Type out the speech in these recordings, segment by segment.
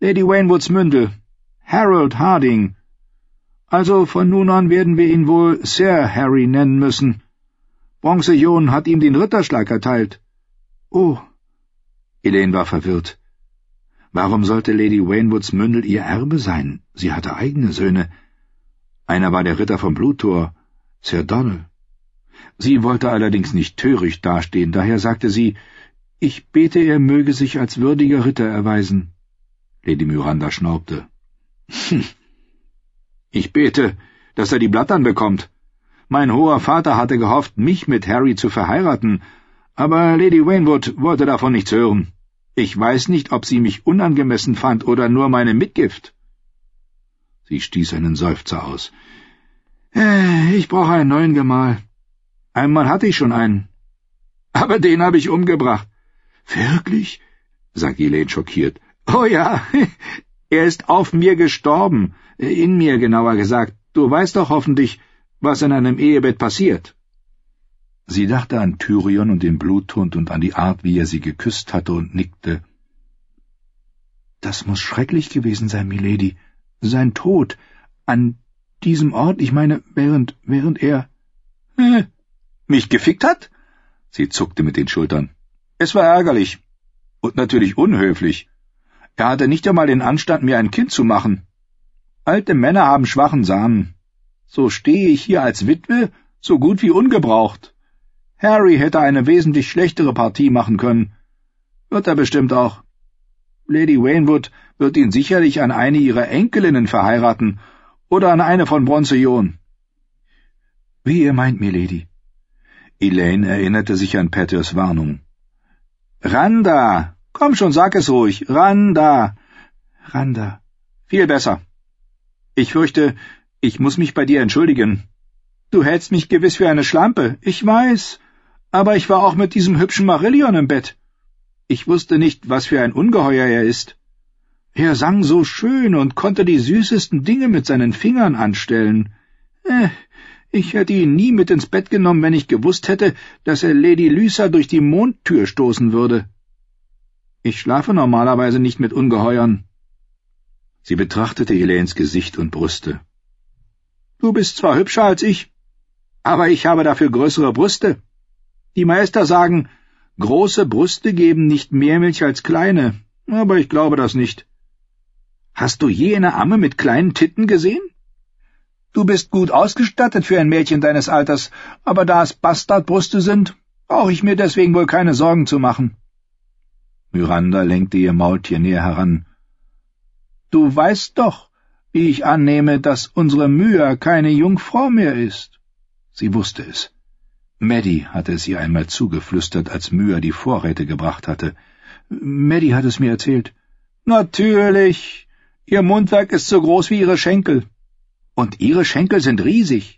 Lady Wainwoods Mündel. Harold Harding. Also von nun an werden wir ihn wohl Sir Harry nennen müssen. Bronze-Jon hat ihm den Ritterschlag erteilt. Oh. Elaine war verwirrt. Warum sollte Lady Wainwoods Mündel ihr Erbe sein? Sie hatte eigene Söhne. Einer war der Ritter vom Bluttor, Sir Donald. Sie wollte allerdings nicht töricht dastehen, daher sagte sie, »Ich bete, er möge sich als würdiger Ritter erweisen.« Lady Myranda schnaubte. »Ich bete, dass er die Blattern bekommt. Mein hoher Vater hatte gehofft, mich mit Harry zu verheiraten, aber Lady Wainwood wollte davon nichts hören. Ich weiß nicht, ob sie mich unangemessen fand oder nur meine Mitgift.« Sie stieß einen Seufzer aus. »Ich brauche einen neuen Gemahl. Einmal hatte ich schon einen. Aber den habe ich umgebracht.« »Wirklich?« sagte Elaine schockiert. »Oh ja, er ist auf mir gestorben. In mir, genauer gesagt. Du weißt doch hoffentlich, was in einem Ehebett passiert.« Sie dachte an Tyrion und den Bluthund und an die Art, wie er sie geküsst hatte, und nickte. »Das muss schrecklich gewesen sein, Milady. Sein Tod. An diesem Ort, ich meine, während er... »Mich gefickt hat?« Sie zuckte mit den Schultern. »Es war ärgerlich. Und natürlich unhöflich. Er hatte nicht einmal den Anstand, mir ein Kind zu machen. Alte Männer haben schwachen Samen. So stehe ich hier als Witwe, so gut wie ungebraucht. Harry hätte eine wesentlich schlechtere Partie machen können. Wird er bestimmt auch. Lady Wainwood wird ihn sicherlich an eine ihrer Enkelinnen verheiraten oder an eine von Bronze-Jon.« »Wie ihr meint, Milady.« Elaine erinnerte sich an Peters Warnung. »Randa! Komm schon, sag es ruhig. Randa!« »Randa. Viel besser. Ich fürchte, ich muss mich bei dir entschuldigen. Du hältst mich gewiss für eine Schlampe, ich weiß, aber ich war auch mit diesem hübschen Marillion im Bett. Ich wusste nicht, was für ein Ungeheuer er ist. Er sang so schön und konnte die süßesten Dinge mit seinen Fingern anstellen. Ich hätte ihn nie mit ins Bett genommen, wenn ich gewusst hätte, dass er Lady Lysa durch die Mondtür stoßen würde. Ich schlafe normalerweise nicht mit Ungeheuern.« Sie betrachtete Elaines Gesicht und Brüste. »Du bist zwar hübscher als ich, aber ich habe dafür größere Brüste. Die Meister sagen, große Brüste geben nicht mehr Milch als kleine, aber ich glaube das nicht. Hast du je eine Amme mit kleinen Titten gesehen? Du bist gut ausgestattet für ein Mädchen deines Alters, aber da es Bastardbrüste sind, brauche ich mir deswegen wohl keine Sorgen zu machen.« Myranda lenkte ihr Maultier näher heran. »Du weißt doch, wie ich annehme, dass unsere Myra keine Jungfrau mehr ist.« Sie wusste es. Maddie hatte es ihr einmal zugeflüstert, als Myra die Vorräte gebracht hatte. Maddie hat es mir erzählt. »Natürlich. Ihr Mundwerk ist so groß wie ihre Schenkel. Und ihre Schenkel sind riesig.«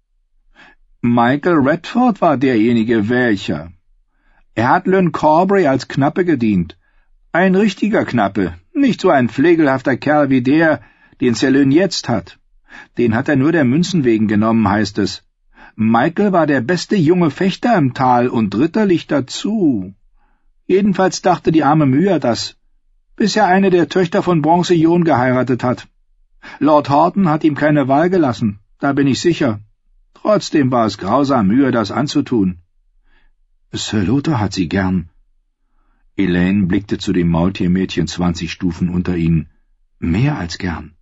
Michael Redford war derjenige, welcher. Er hat Lynn Corbray als Knappe gedient. Ein richtiger Knappe, nicht so ein pflegelhafter Kerl wie der, den Sir Lynn jetzt hat. Den hat er nur der Münzen wegen genommen, heißt es. Michael war der beste junge Fechter im Tal und ritterlich dazu. Jedenfalls dachte die arme Myra das, bis er eine der Töchter von Bronze-Jon geheiratet hat. Lord Horton hat ihm keine Wahl gelassen, da bin ich sicher. Trotzdem war es grausam, Myra das anzutun. Sir Lothar hat sie gern. Elaine blickte zu dem Maultiermädchen 20 Stufen unter ihnen. Mehr als gern.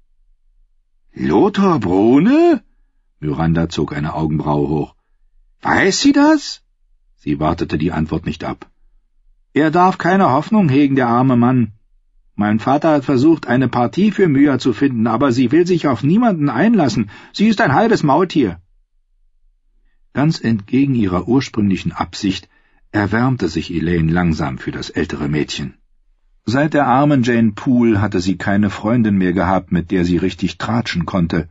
»Lothar Brune?« Myranda zog eine Augenbraue hoch. »Weiß sie das?« Sie wartete die Antwort nicht ab. »Er darf keine Hoffnung hegen, der arme Mann. Mein Vater hat versucht, eine Partie für Myra zu finden, aber sie will sich auf niemanden einlassen. Sie ist ein halbes Maultier.« Ganz entgegen ihrer ursprünglichen Absicht erwärmte sich Elaine langsam für das ältere Mädchen. Seit der armen Jane Poole hatte sie keine Freundin mehr gehabt, mit der sie richtig tratschen konnte.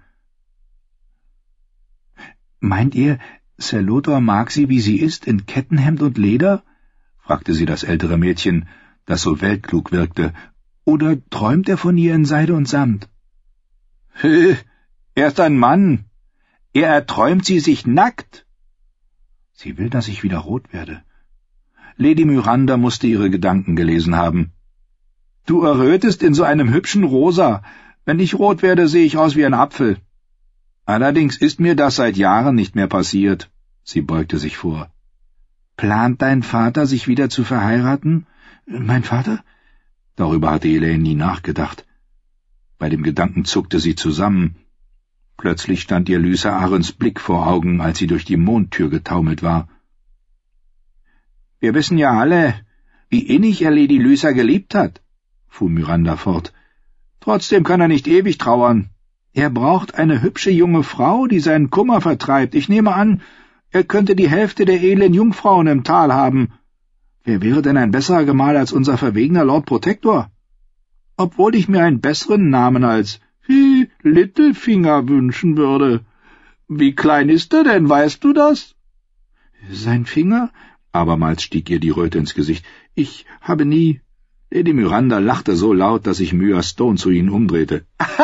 »Meint ihr, Sir Lothar mag sie, wie sie ist, in Kettenhemd und Leder?« fragte sie das ältere Mädchen, das so weltklug wirkte. »Oder träumt er von ihr in Seide und Samt?« »Er ist ein Mann. Er erträumt sie sich nackt.« Sie will, dass ich wieder rot werde. Lady Myranda musste ihre Gedanken gelesen haben. Du errötest in so einem hübschen Rosa. Wenn ich rot werde, sehe ich aus wie ein Apfel. Allerdings ist mir das seit Jahren nicht mehr passiert. Sie beugte sich vor. Plant dein Vater, sich wieder zu verheiraten? Mein Vater? Darüber hatte Elaine nie nachgedacht. Bei dem Gedanken zuckte sie zusammen. Plötzlich stand ihr Lysa Arryns Blick vor Augen, als sie durch die Mondtür getaumelt war. Wir wissen ja alle, wie innig er Lady Lysa geliebt hat, fuhr Myranda fort. Trotzdem kann er nicht ewig trauern. Er braucht eine hübsche junge Frau, die seinen Kummer vertreibt. Ich nehme an, er könnte die Hälfte der edlen Jungfrauen im Tal haben. Wer wäre denn ein besserer Gemahl als unser verwegener Lord Protector? Obwohl ich mir einen besseren Namen als Littlefinger wünschen würde. Wie klein ist er denn, weißt du das? Sein Finger? Abermals stieg ihr die Röte ins Gesicht. Ich habe nie... Lady Myranda lachte so laut, dass sich Myra Stone zu ihnen umdrehte.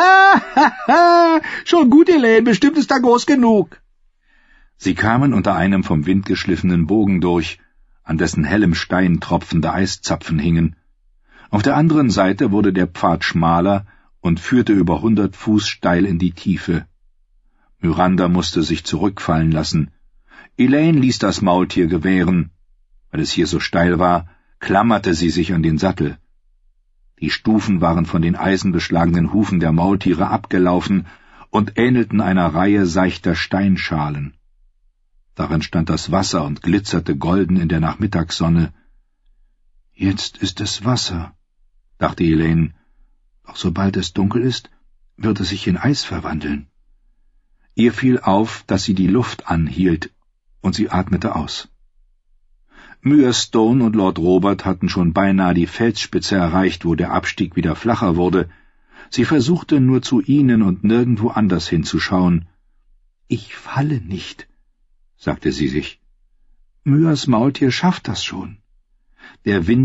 Schon gut, Elaine, bestimmt ist er groß genug. Sie kamen unter einem vom Wind geschliffenen Bogen durch, an dessen hellem Stein tropfende Eiszapfen hingen. Auf der anderen Seite wurde der Pfad schmaler und führte über 100 Fuß steil in die Tiefe. Myranda musste sich zurückfallen lassen. Elaine ließ das Maultier gewähren. Weil es hier so steil war, klammerte sie sich an den Sattel. Die Stufen waren von den eisenbeschlagenen Hufen der Maultiere abgelaufen und ähnelten einer Reihe seichter Steinschalen. Darin stand das Wasser und glitzerte golden in der Nachmittagssonne. »Jetzt ist es Wasser«, dachte Elaine, »doch sobald es dunkel ist, wird es sich in Eis verwandeln.« Ihr fiel auf, dass sie die Luft anhielt, und sie atmete aus. Myra Stone und Lord Robert hatten schon beinahe die Felsspitze erreicht, wo der Abstieg wieder flacher wurde. Sie versuchte nur zu ihnen und nirgendwo anders hinzuschauen. »Ich falle nicht«, sagte sie sich. »Myras Maultier schafft das schon.« Der Wind